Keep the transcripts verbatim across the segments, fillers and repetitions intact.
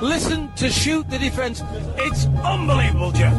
Listen to Shoot the Defence. It's unbelievable, Jeff.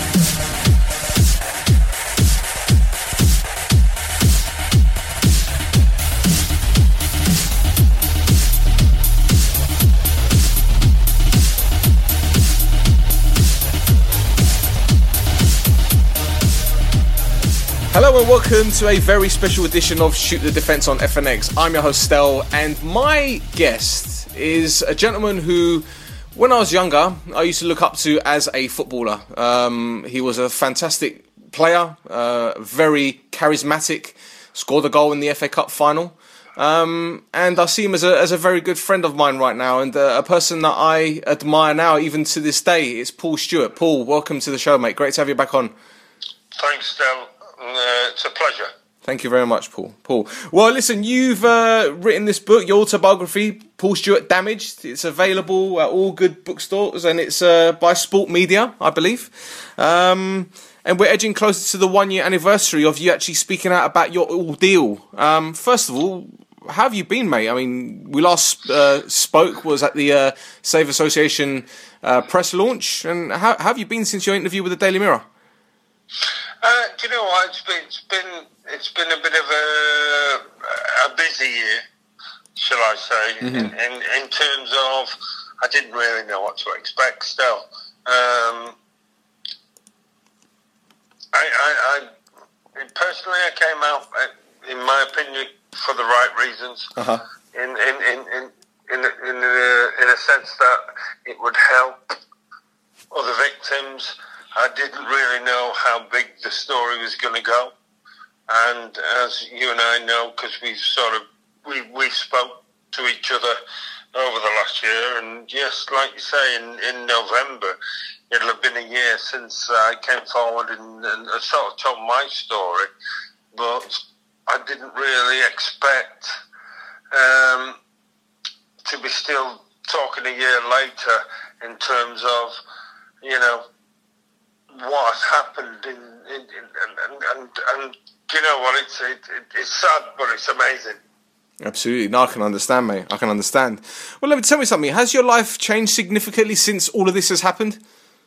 Hello and welcome to a very special edition of Shoot the Defence on F N X. I'm your host Stel, and my guest is a gentleman who, when I was younger, I used to look up to as a footballer. Um, he was a fantastic player, uh, very charismatic, scored a goal in the F A Cup final. Um, and I see him as a, as a very good friend of mine right now, and uh, a person that I admire now, even to this day. It's Paul Stewart. Paul, welcome to the show, mate. Great to have you back on. Thanks, Stel. Uh, it's a pleasure. Thank you very much, Paul. Paul. Well, listen, you've uh, written this book, your autobiography, Paul Stewart Damaged. It's available at all good bookstores, and it's uh, by Sport Media, I believe. Um, and we're edging closer to the one-year anniversary of you actually speaking out about your ordeal. Um, first of all, how have you been, mate? I mean, we last uh, spoke was at the uh, Save Association uh, press launch, and how, how have you been since your interview with the Daily Mirror? Uh, do you know what? It's been it's been it's been a bit of a a busy year, shall I say? Mm-hmm. In, in in terms of, I didn't really know what to expect. Still, um, I, I, I personally I came out, in my opinion, for the right reasons. Uh-huh. In in in in in in a, in a sense that it would help other victims. I didn't really know how big the story was going to go, and as you and I know, because we've sort of we we spoke to each other over the last year, and yes, like you say, in, in November, it'll have been a year since I came forward and, and sort of told my story, but I didn't really expect um, to be still talking a year later in terms of, you know, what happened in, in, in and, and, and you know what, it's it, it, it's sad, but it's amazing. Absolutely. No, I can understand, mate. I can understand. Well, let me tell me something. Has your life changed significantly since all of this has happened?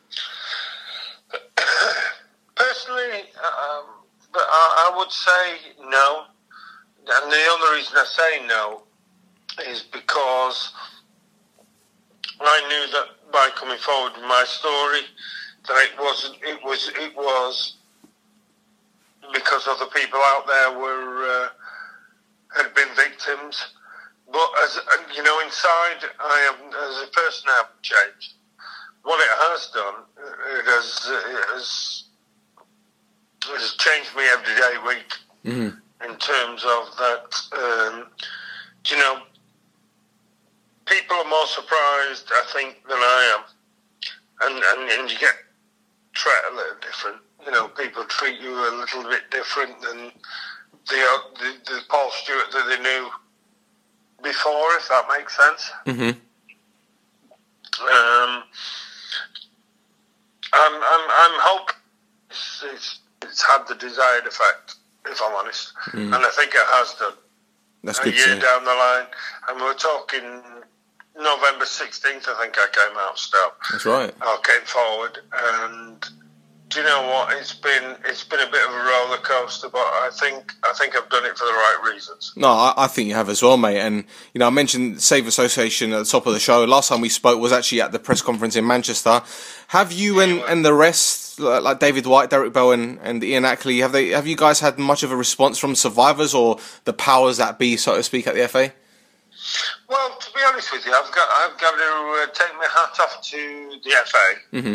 Personally, um, but I, I would say no. And the only reason I say no is because I knew that by coming forward with my story, that it wasn't. It was. It was because other people out there were uh, had been victims. But as you know, inside, I am as a person, I haven't changed. What it has done, it has it has, it has changed me every day, week. Mm-hmm. In terms of that, um, you know, people are more surprised, I think, than I am, and and, and you get treated a little different. You know, people treat you a little bit different than the the, the Paul Stewart that they knew before, if that makes sense. Mm-hmm. Um, I'm I'm I'm hoping it's, it's it's had the desired effect, if I'm honest, mm. and I think it has done. That's a good. year down the line, and we're talking November sixteenth. I think I came out still. That's right. I came forward, and do you know what? It's been it's been a bit of a roller coaster, but I think I think I've done it for the right reasons. No, I, I think you have as well, mate. And you know, I mentioned Save Association at the top of the show. Last time we spoke was actually at the press conference in Manchester. Have you and, and the rest, like David White, Derek Bell, and, and Ian Ackley, have they have you guys had much of a response from survivors or the powers that be, so to speak, at the F A? Well, to be honest with you, I've got I've got to uh, take my hat off to the F A. Mm-hmm.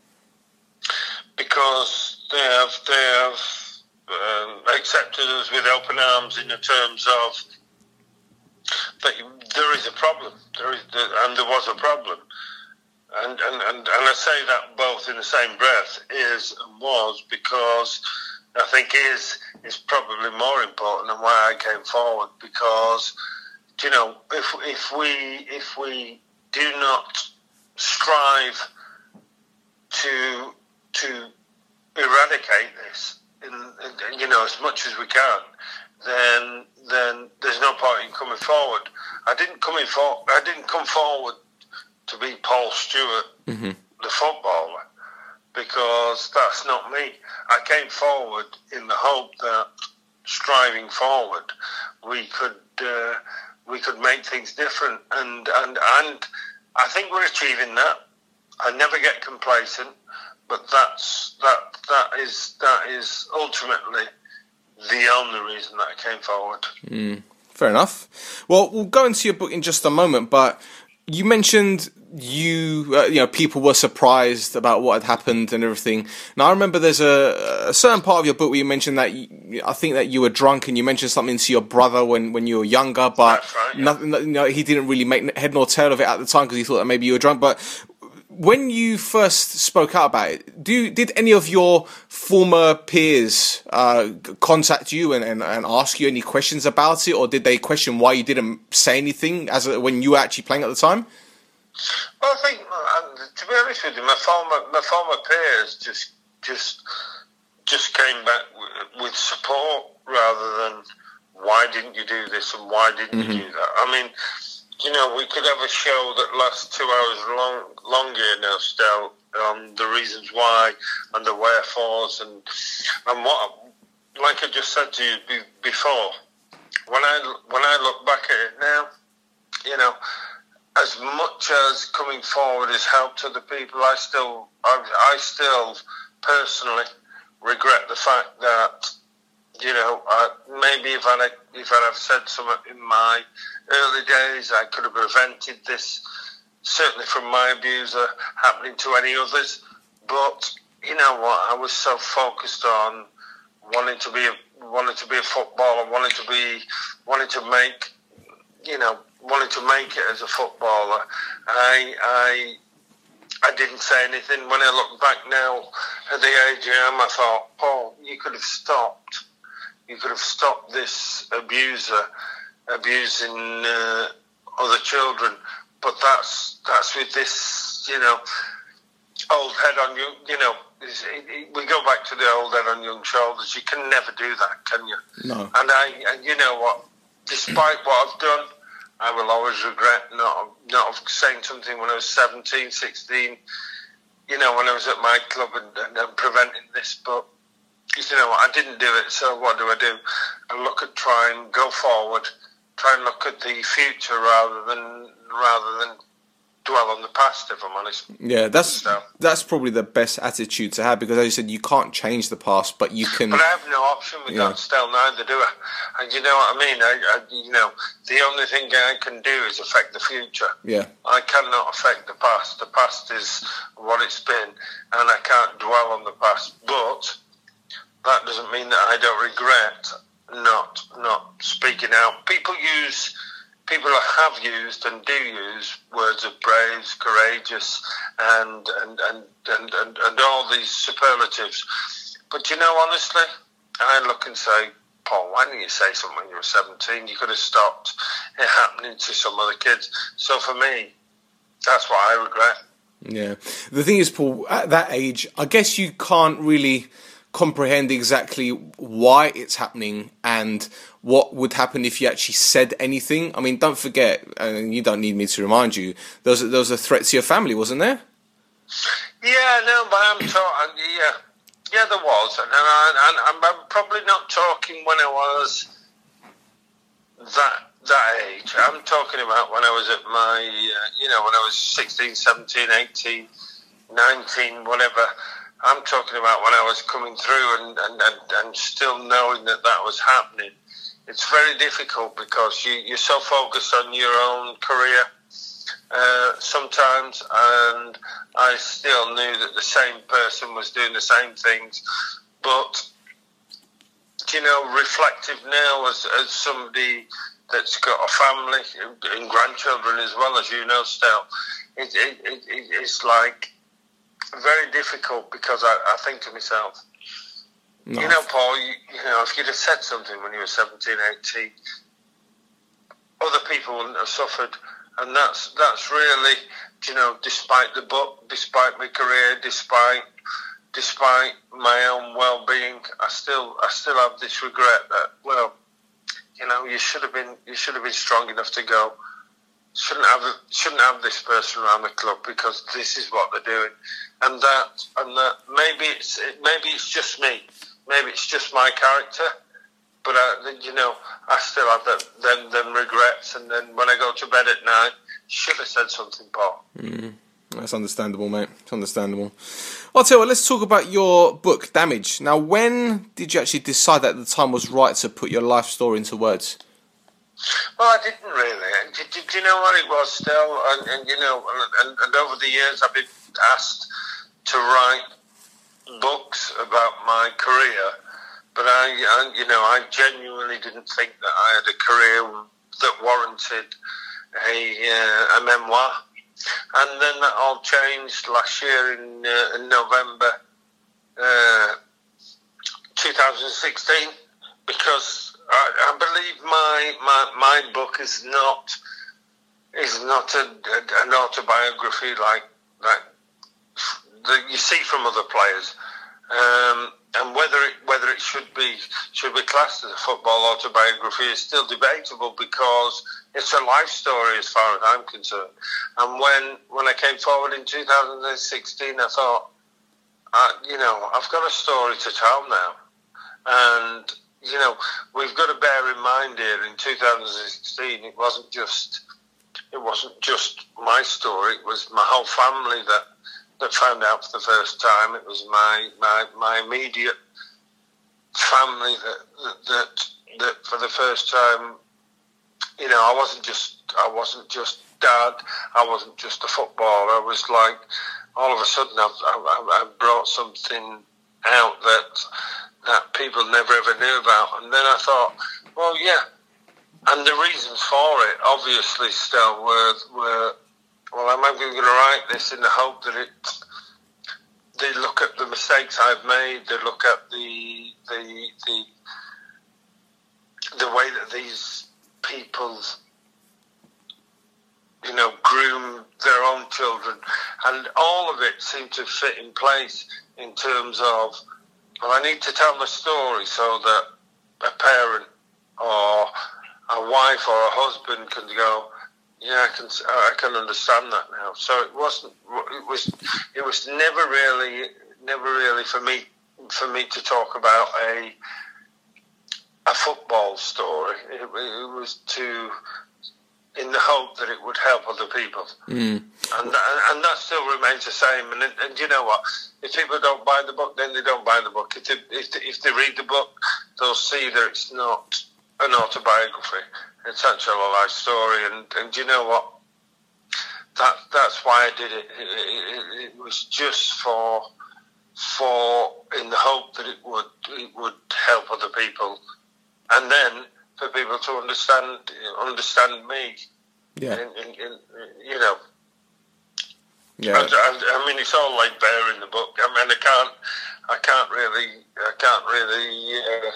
Because they have they have um, accepted us with open arms in the terms of that there is a problem, there is, and there was a problem, and and, and and I say that both in the same breath, is and was, because I think is is probably more important than why I came forward. Because, you know, if if we if we do not strive to to eradicate this, in, in, you know, as much as we can, then then there's no point in coming forward. I didn't come in for, I didn't come forward to be Paul Stewart, Mm-hmm. the footballer, because that's not me. I came forward in the hope that, striving forward, we could uh, we could make things different, and, and and I think we're achieving that. I never get complacent, but that's that that is that is ultimately the only reason that I came forward. Mm, fair enough. Well, we'll go into your book in just a moment, but you mentioned you, uh, you know, people were surprised about what had happened and everything. Now, I remember there's a, a certain part of your book where you mentioned that you, I think that you were drunk and you mentioned something to your brother when, when you were younger, but That's right, yeah. nothing, you know, he didn't really make head nor tail of it at the time because he thought that maybe you were drunk. But when you first spoke out about it, do did any of your former peers uh, contact you and, and, and ask you any questions about it, or did they question why you didn't say anything as a, when you were actually playing at the time? Well, I think, uh, to be honest with you, my former my former peers just just just came back with, with support rather than why didn't you do this and why didn't Mm-hmm. you do that. I mean, you know, we could have a show that lasts two hours long, long here now, Stel, on the reasons why and the wherefores and and what, like I just said to you be, before, when I when I look back at it now, you know, as much as coming forward has helped other people, I still, I, I still personally regret the fact that, you know, I, maybe if I'd, if I'd have said something in my early days, I could have prevented this, certainly from my abuser, happening to any others. But you know what? I was so focused on wanting to be a, wanting to be a footballer, wanting to be, wanting to make, you know, wanting to make it as a footballer. I, I, I didn't say anything. When I look back now at the A G M, I thought, Paul, you could have stopped. You could have stopped this abuser abusing uh, other children. But that's that's with this, you know, old head on you. You know, it, it, we go back to the old head on young shoulders. You can never do that, can you? No. And I, and you know what? Despite what I've done, I will always regret not not saying something when I was seventeen, sixteen, you know, when I was at my club and, and, and preventing this. But, you know, I didn't do it, so what do I do? I look at try and go forward, try and look at the future rather than rather than dwell on the past, if I'm honest. Yeah, that's So- that's probably the best attitude to have, because as you said, you can't change the past, but you can. But I have no option with Yeah. that still, neither do I. And you know what I mean? I, I, you know, the only thing I can do is affect the future. Yeah. I cannot affect the past. The past is what it's been, and I can't dwell on the past. But that doesn't mean that I don't regret not not speaking out. People use, people have used and do use words of brave, courageous, and and and and and, and all these superlatives. But you know, honestly, I look and say, Paul, why didn't you say something when you were seventeen? You could have stopped it happening to some other kids. So for me, that's what I regret. Yeah. The thing is, Paul, at that age, I guess you can't really comprehend exactly why it's happening and what would happen if you actually said anything. I mean, don't forget, and you don't need me to remind you, there was a, there was a threat to your family, wasn't there? Yeah, no, but I'm talking. Yeah, yeah, there was, and, I, and I'm probably not talking when I was that that age. I'm talking about when I was at my, uh, you know, when I was sixteen, seventeen, eighteen, nineteen, whatever. I'm talking about when I was coming through and, and, and, and still knowing that that was happening. It's very difficult because you, you're so focused on your own career uh, sometimes, and I still knew that the same person was doing the same things. But, you know, reflective now as, as somebody that's got a family and grandchildren as well, as you know, still, it, it, it, it's like very difficult because I, I think to myself, No. you know, Paul, you, you know, if you'd have said something when you were seventeen, eighteen, other people wouldn't have suffered. And that's that's really, you know, despite the book, despite my career, despite despite my own well-being, I still I still have this regret that, well, you know, you should have been you should have been strong enough to go. shouldn't have shouldn't have this person around the club because this is what they're doing, and that and that maybe it's maybe it's just me, maybe it's just my character, but I, you know, I still have that them them regrets, and then when I go to bed at night, should have said something, Paul. Mm, that's understandable, mate. It's understandable. I'll tell you what, let's talk about your book, Damage. Now, when did you actually decide that the time was right to put your life story into words? Well, I didn't really. Did, did you know what it was, still? And, and you know, and, and over the years, I've been asked to write books about my career, but I, I, you know, I genuinely didn't think that I had a career that warranted a, uh, a memoir. And then that all changed last year in, uh, in November uh, twenty sixteen, because I, I believe my, my my book is not is not a, a, an autobiography like like that you see from other players, um, and whether it whether it should be should be classed as a football autobiography is still debatable, because it's a life story as far as I'm concerned. And when when I came forward in two thousand sixteen, I thought, uh, you know, I've got a story to tell now, and you know, we've got to bear in mind here, in two thousand sixteen, it wasn't just it wasn't just my story. It was my whole family that, that found out for the first time. It was my my, my immediate family that, that that for the first time, you know, I wasn't just I wasn't just dad. I wasn't just a footballer. I was like, all of a sudden, I've I, I brought something out that. that people never ever knew about. And then I thought, well, yeah. And the reasons for it, obviously, still were, were well, I'm going to write this in the hope that it, they look at the mistakes I've made, they look at the, the, the, the way that these people, you know, groom their own children. And all of it seemed to fit in place in terms of, well, I need to tell the story so that a parent or a wife or a husband can go, yeah, I can, I can understand that now. So it wasn't, it was, it was never really, never really for me, for me to talk about a, a football story. It, it was to, in the hope that it would help other people. Mm. And, and that still remains the same. And, and you know what? If people don't buy the book, then they don't buy the book. If they, if they, if they read the book, they'll see that it's not an autobiography. It's actually a life story. And, and you know what? That That's why I did it. It, it. it was just for, for in the hope that it would it would help other people. And then for people to understand understand me. Yeah. In, in, in, you know. Yeah. And, and, I mean, it's all laid bare in the book. I mean, I can't, I can't really, I can't really uh,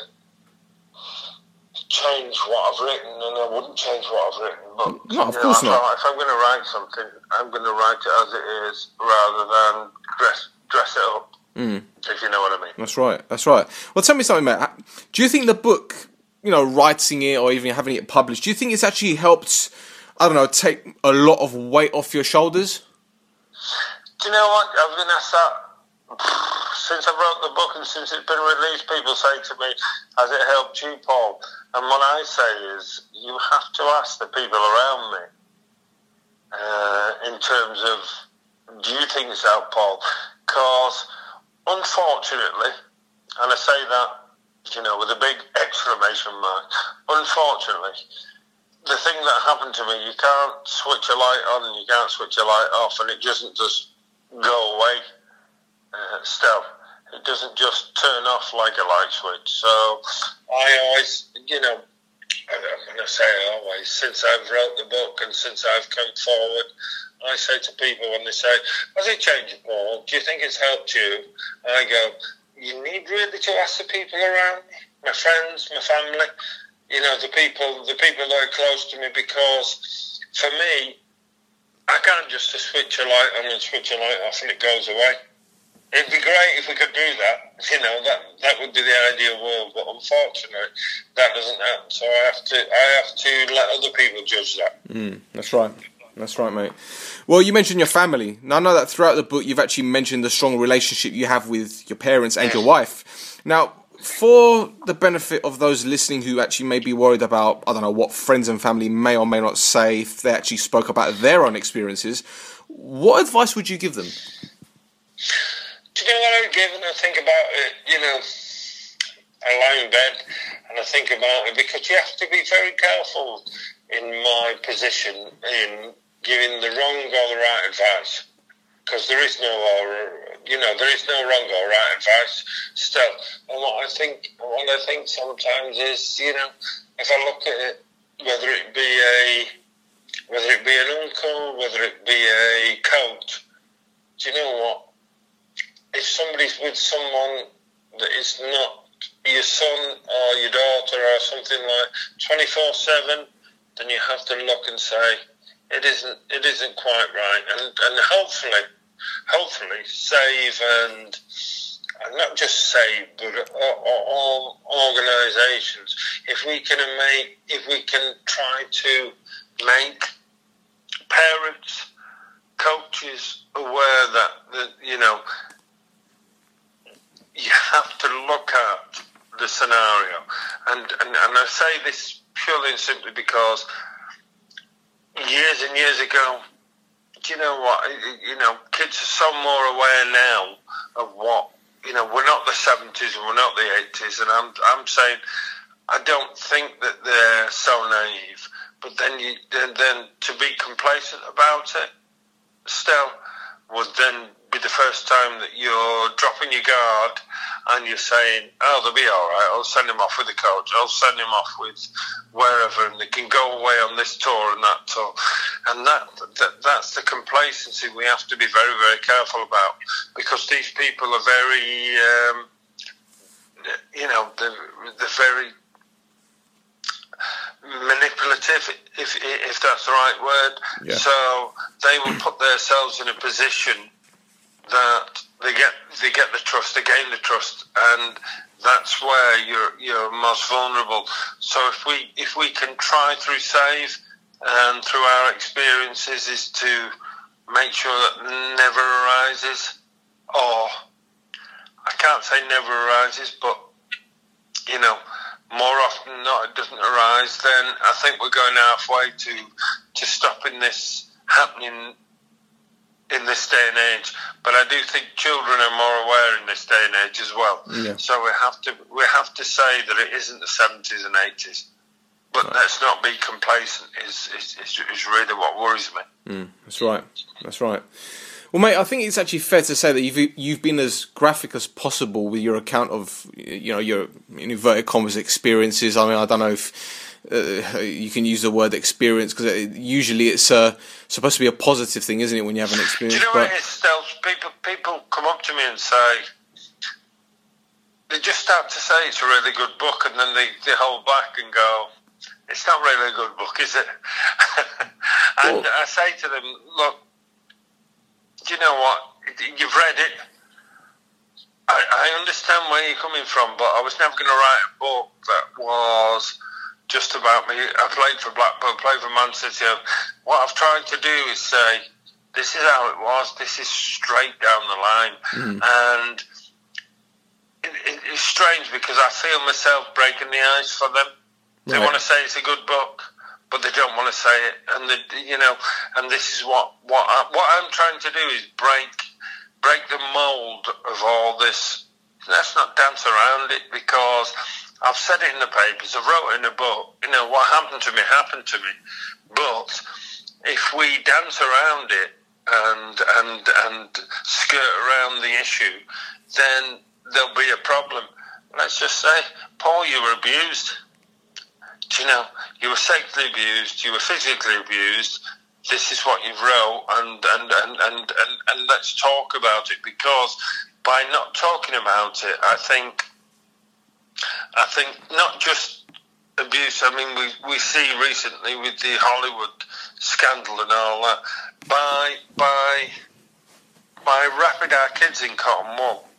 change what I've written, and I wouldn't change what I've written. But no, of you course know, not. If I'm going to write something, I'm going to write it as it is, rather than dress dress it up. Mm. If you know what I mean. That's right. That's right. Well, tell me something, mate. Do you think the book, you know, writing it or even having it published, do you think it's actually helped, I don't know, take a lot of weight off your shoulders? Do you know what? I've been asked that since I wrote the book and since it's been released. People say to me, has it helped you, Paul? And what I say is, you have to ask the people around me uh, in terms of, do you think it's helped, Paul? Because, unfortunately, and I say that, you know, with a big exclamation mark, unfortunately, the thing that happened to me, you can't switch a light on and you can't switch a light off, and it doesn't just go away uh, still. It doesn't just turn off like a light switch. So I always, you know, I'm going to say always, since I've wrote the book and since I've come forward, I say to people when they say, has it changed, Paul? Do you think it's helped you? I go, you need really to ask the people around me, my friends, my family, you know, the people, the people that are close to me, because for me, I can't just switch a light on and switch a light off and it goes away. It'd be great if we could do that, you know, that that would be the ideal world, but unfortunately, that doesn't happen. So I have to, I have to let other people judge that. Mm, that's right. That's right, mate. Well, you mentioned your family. Now, I know that throughout the book you've actually mentioned the strong relationship you have with your parents and your wife. Now, for the benefit of those listening who actually may be worried about, I don't know, what friends and family may or may not say if they actually spoke about their own experiences, what advice would you give them? Do you know what I would give? And I think about it, you know, I lie in bed and I think about it, because you have to be very careful in my position in giving the wrong or the right advice, because there is no, or, you know, there is no wrong or right advice still. And what I think, what I think sometimes is, you know, if I look at it, whether it be a, whether it be an uncle, whether it be a coach, do you know what? If somebody's with someone that is not your son or your daughter or something like twenty-four seven, then you have to look and say, it isn't it isn't quite right, and and hopefully hopefully save and and not just save, but all organisations, if we can make if we can try to make parents, coaches aware that, that you know, you have to look at the scenario, and, and and I say this purely and simply because years and years ago, do you know what? You know, kids are so more aware now of what, you know. We're not the seventies and we're not the eighties, and I'm I'm saying I don't think that they're so naive. But then you then, then to be complacent about it still would then be the first time that you're dropping your guard and you're saying, oh, they'll be all right, I'll send him off with the coach, I'll send him off with wherever, and they can go away on this tour and that tour. And that, that that's the complacency we have to be very, very careful about, because these people are very, um, you know, they're, they're very manipulative, if if that's the right word. Yeah. So they will put themselves in a position that they get they get the trust, they gain the trust, and that's where you're you're most vulnerable. So if we if we can try through SAVE and through our experiences is to make sure that never arises, or I can't say never arises, but you know, more often than not it doesn't arise, then I think we're going halfway to to stopping this happening in this day and age. But I do think children are more aware in this day and age as well. Yeah. So we have to we have to say that it isn't the seventies and eighties. But right. Let's not be complacent is, is, is, is really what worries me. Mm, that's right. That's right. Well, mate, I think it's actually fair to say that you've you've been as graphic as possible with your account of, you know, your, in inverted commas, experiences. I mean, I don't know if uh, you can use the word experience, because it, usually it's uh, supposed to be a positive thing, isn't it, when you have an experience? Do you know but... what it is, Stel? People, people come up to me and say, they just start to say it's a really good book, and then they, they hold back and go, it's not really a good book, is it? And well, I say to them, look, do you know what? You've read it. I, I understand where you're coming from, but I was never going to write a book that was just about me. I played for Blackpool, played for Man City. What I've tried to do is say, this is how it was. This is straight down the line. Mm. And it, it, it's strange because I feel myself breaking the ice for them. They right. want to say it's a good book, but they don't want to say it, and they, you know, and this is what what I, what I'm trying to do is break break the mold of all this. Let's not dance around it, because I've said it in the papers, I've wrote it in a book. You know, what happened to me happened to me, but if we dance around it and and and skirt around the issue, then there'll be a problem. Let's just say, Paul, you were abused. You know, you were sexually abused, you were physically abused. This is what you've wrote, and and, and, and, and, and let's talk about it, because by not talking about it, I think I think not just abuse. I mean, we, we see recently with the Hollywood scandal and all that, by by by wrapping our kids in cotton wool,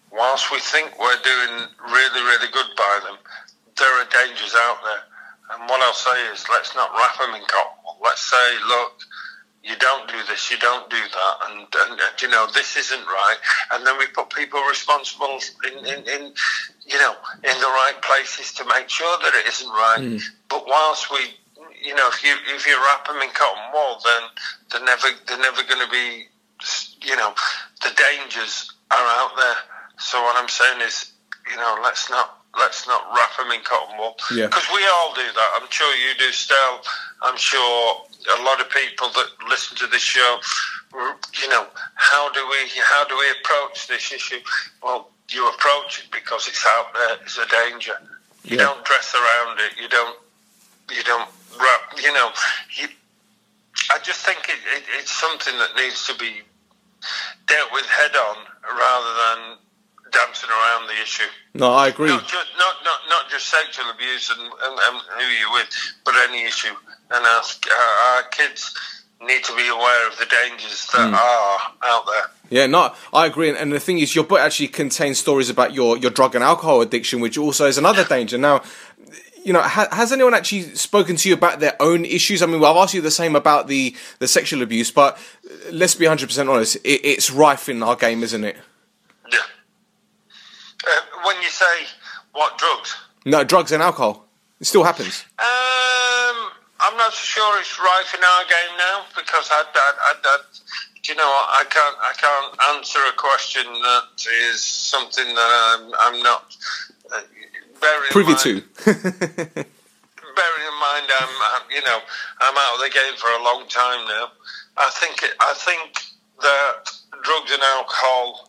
whilst we think we're doing really, really good by them, there are dangers out there. And what I'll say is, let's not wrap them in cotton wool. Let's say, look, you don't do this, you don't do that, and, and, and you know, this isn't right. And then we put people responsible in, in, in, you know, in the right places to make sure that it isn't right. Mm. But whilst we, you know, if you if you wrap them in cotton wool, then they're never they're never going to be, you know, the dangers are out there. So what I'm saying is, you know, let's not. Let's not wrap them in cotton wool. Yeah. Because we all do that. I'm sure you do, Stel. I'm sure a lot of people that listen to this show, you know, how do we how do we approach this issue? Well, you approach it because it's out there. It's a danger. You yeah. don't dress around it. You don't. You don't wrap. You know. You, I just think it, it, it's something that needs to be dealt with head on rather than dancing around the issue. No, I agree. Not just, not, not, not just sexual abuse and, and, and who you're with, but any issue. And our, our kids need to be aware of the dangers that mm. are out there. Yeah, no, I agree. And the thing is, your book actually contains stories about your, your drug and alcohol addiction, which also is another danger. Now, you know, ha- has anyone actually spoken to you about their own issues? I mean, well, I've asked you the same about the, the sexual abuse, but let's be one hundred percent honest, it, it's rife in our game, isn't it? Yeah. Uh, when you say, what, drugs? No, drugs and alcohol. It still happens. Um, I'm not so sure it's rife in our game now, because I, I, I, I, you know, I can't, I can't answer a question that is something that I'm, I'm not uh, privy mind, to. bearing in mind, I'm, I'm, you know, I'm out of the game for a long time now. I think, it, I think that drugs and alcohol.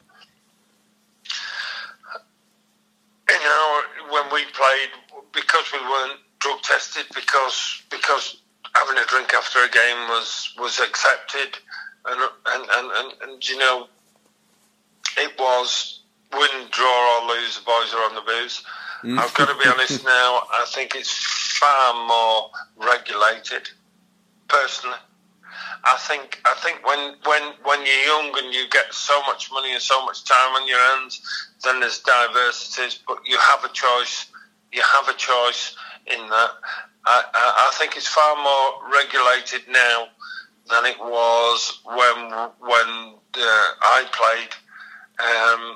You know, when we played, because we weren't drug tested, because because having a drink after a game was, was accepted, and and, and, and and you know, it was win, draw or lose, the boys are on the booze. Mm. I've got to be honest now, I think it's far more regulated, personally. I think I think when, when when you're young and you get so much money and so much time on your hands, then there's diversities, but you have a choice. You have a choice in that. I, I, I think it's far more regulated now than it was when when uh, I played. Um,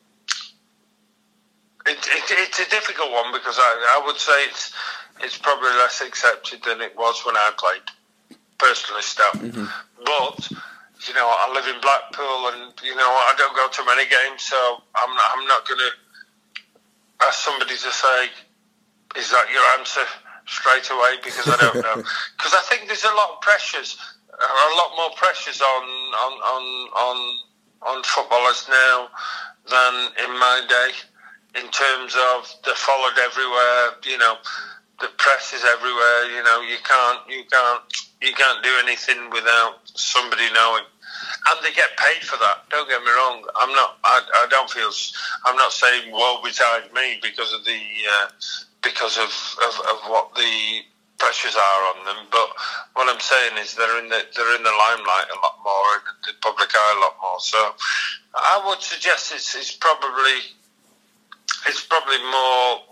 it, it, it's a difficult one because I, I would say it's it's probably less accepted than it was when I played. Personally, stuff, mm-hmm. But you know, I live in Blackpool, and you know, I don't go to many games, so I'm not, I'm not going to ask somebody to say, "Is that your answer?" straight away, because I don't know. Because I think there's a lot of pressures, a lot more pressures on on on on, on footballers now than in my day, in terms of they're followed everywhere. You know, the press is everywhere. You know, you can't you can't. You can't do anything without somebody knowing, and they get paid for that. Don't get me wrong. I'm not. I, I don't feel. I'm not saying woe betide me because of the uh, because of, of, of what the pressures are on them. But what I'm saying is they're in the they're in the limelight a lot more, in the public eye a lot more. So I would suggest it's, it's probably it's probably more.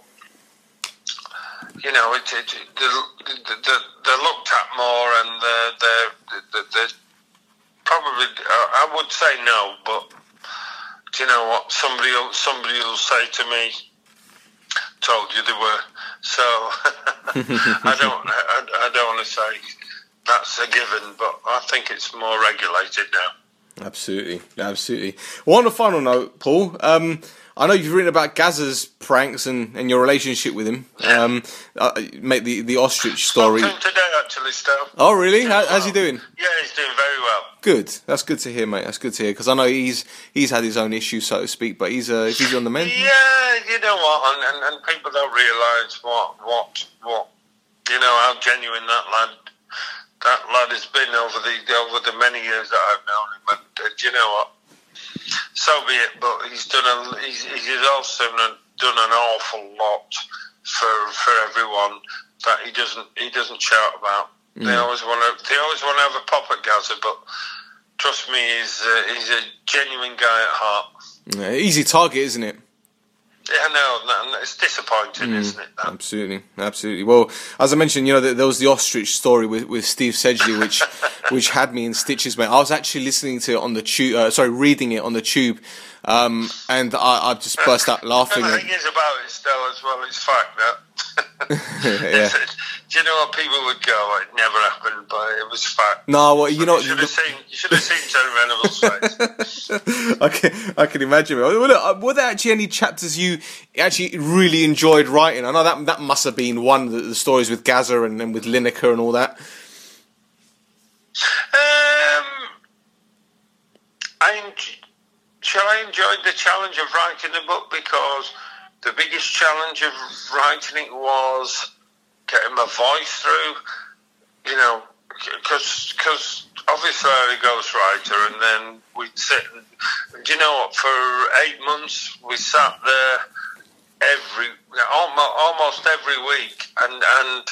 You know, it, it, they're, they're looked at more, and they're, they're, they're probably, I would say no, but do you know what? Somebody, somebody will say to me, told you they were. So I don't, I, I don't want to say that's a given, but I think it's more regulated now. Absolutely, absolutely. Well, on a final note, Paul, um, I know you've written about Gazza's pranks and, and your relationship with him. Um, uh, make the the ostrich story. Spoke to him today, actually, Stel. Oh, really? How, well. How's he doing? Yeah, he's doing very well. Good. That's good to hear, mate. That's good to hear, because I know he's he's had his own issues, so to speak. But he's uh, he's on the mend. Yeah, you know what, and, and, and people don't realise what what what you know how genuine that lad that lad has been over the over the many years that I've known him. And uh, you know what? So be it, but he's done a, he's, he's also done an awful lot for for everyone that he doesn't he doesn't shout about. Mm. They always want to they always want to have a pop at Gazza, but trust me, he's uh, he's a genuine guy at heart. Yeah, easy target, isn't it? Yeah, no, no, it's disappointing, mm, isn't it? That? Absolutely, absolutely. Well, as I mentioned, you know, there was the ostrich story with, with Steve Sedgley, which which had me in stitches, mate. I was actually listening to it on the tube, uh, sorry, reading it on the tube, um, and I, I just burst out laughing. The thing is about it still as well, it's fact that. Yeah. Do you know what people would go? It never happened, but it was fact. No, well, you know, you should have seen. You should have seen Terry Venables' face. I can, I can imagine. Well, look, were there actually any chapters you actually really enjoyed writing? I know that that must have been one of the, the stories with Gaza and, and with Lineker and all that. Um, I en- shall I enjoyed the challenge of writing the book because the biggest challenge of writing it was getting my voice through, you know, because obviously I'm a ghostwriter, and then we'd sit and, and you know what, for eight months we sat there every, almost, almost every week, and, and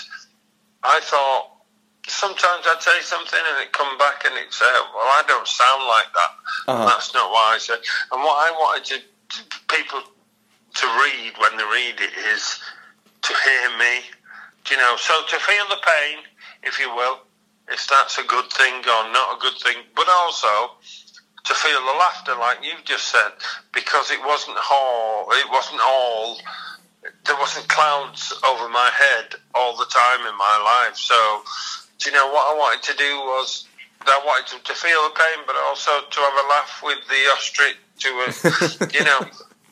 I thought, sometimes I'd say something and it'd come back and it'd say, well, I don't sound like that, uh-huh. and that's not what I said, and what I wanted to, to people to read when they read it is to hear me. You know, so to feel the pain, if you will, if that's a good thing or not a good thing, but also to feel the laughter, like you've just said, because it wasn't all, it wasn't all, there wasn't clouds over my head all the time in my life. So, do you know, what I wanted to do was, I wanted to, to feel the pain, but also to have a laugh with the ostrich, to, uh, you know,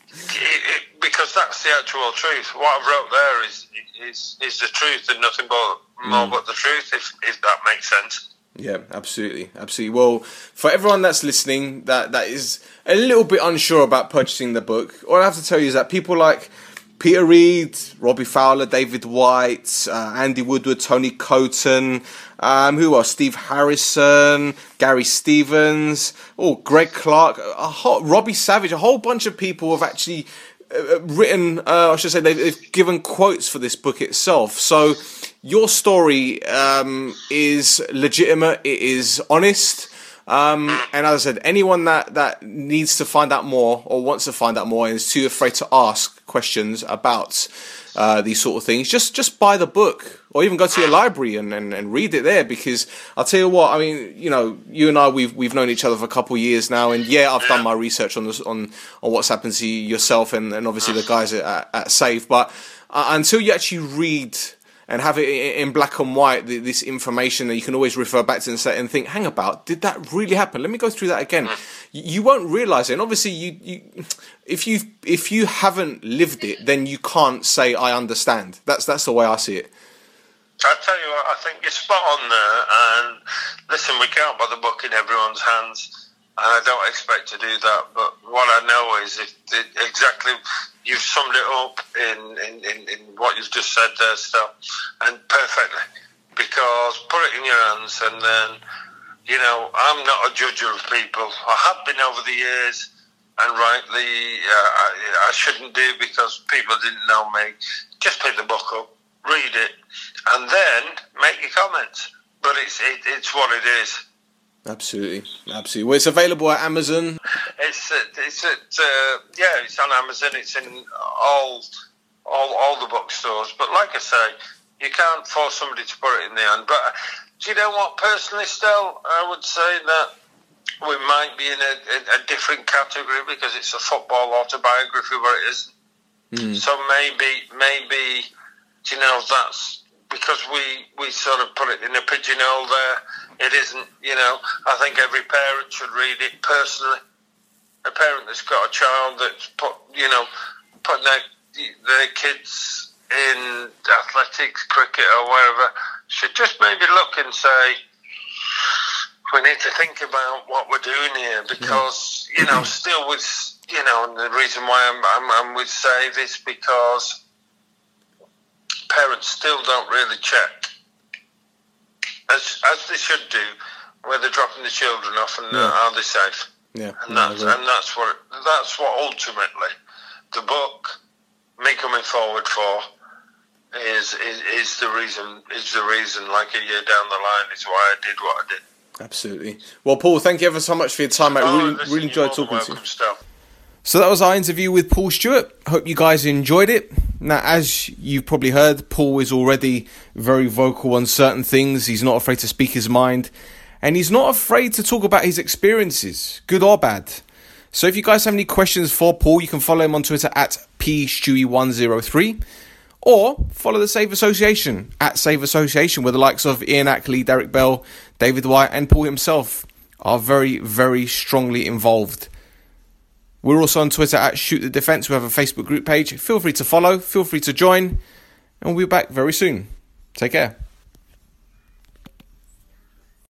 it, it, because that's the actual truth. What I've wrote there is is is the truth and nothing but more mm. but the truth, if if that makes sense. Yeah, absolutely, absolutely. Well, for everyone that's listening, that that is a little bit unsure about purchasing the book, all I have to tell you is that people like Peter Reid, Robbie Fowler, David White, uh, Andy Woodward, Tony Coton, um, who else? Steve Harrison, Gary Stevens, oh, Greg Clark, a whole, Robbie Savage, a whole bunch of people have actually uh, written, uh, I should say, they've, they've given quotes for this book itself. So your story um, is legitimate, it is honest. Um, and as I said, anyone that, that needs to find out more or wants to find out more and is too afraid to ask questions about uh, these sort of things, just just buy the book or even go to your library and, and, and read it there, because I'll tell you what, I mean, you know, you and I, we've we've known each other for a couple of years now, and yeah, I've done my research on this, on, on what's happened to you yourself and, and obviously the guys at, at Safe, but uh, until you actually read and have it in black and white, this information that you can always refer back to and say and think, hang about, did that really happen? Let me go through that again. You won't realise it, and obviously, you, you, if you if you haven't lived it, then you can't say I understand. That's that's the way I see it. I tell you what, I think you're spot on there. And listen, we can't put the book in everyone's hands, and I don't expect to do that. But what I know is, if it, exactly. You've summed it up in, in, in, in what you've just said there, Stel, and perfectly. Because put it in your hands, and then, you know, I'm not a judger of people. I have been over the years, and rightly, uh, I, I shouldn't do because people didn't know me. Just pick the book up, read it, and then make your comments. But it's it, it's what it is. Absolutely, absolutely. Well, it's available at Amazon. It's it's at uh, yeah, it's on Amazon. It's in all all all the bookstores. But like I say, you can't force somebody to put it in the hand. But do you know what? Personally, still, I would say that we might be in a, a, a different category because it's a football autobiography where it isn't. Mm. So maybe maybe do you know that's because we we sort of put it in a pigeonhole there. It isn't, you know, I think every parent should read it personally. A parent that's got a child that's put, you know, putting their, their kids in athletics, cricket or wherever, should just maybe look and say, we need to think about what we're doing here because, you know, still with, you know, and the reason why I'm, I'm, I'm with Save is because parents still don't really check. As as they should do, where they're dropping the children off, and yeah. uh, are they safe? Yeah, and no, that's and that's what that's what ultimately the book, me coming forward for, is is is the reason is the reason. Like a year down the line, is why I did what I did. Absolutely. Well, Paul, thank you ever so much for your time, mate. Oh, really, listen, really enjoyed talking welcome, to you. Stuff. So that was our interview with Paul Stewart. Hope you guys enjoyed it. Now, as you've probably heard, Paul is already very vocal on certain things. He's not afraid to speak his mind. And he's not afraid to talk about his experiences, good or bad. So if you guys have any questions for Paul, you can follow him on Twitter at P Stewie one oh three. Or follow the Save Association at Save Association, where the likes of Ian Ackley, Derek Bell, David White and Paul himself are very, very strongly involved. We're also on Twitter at Shoot the Defence. We have a Facebook group page. Feel free to follow, feel free to join, and we'll be back very soon. Take care.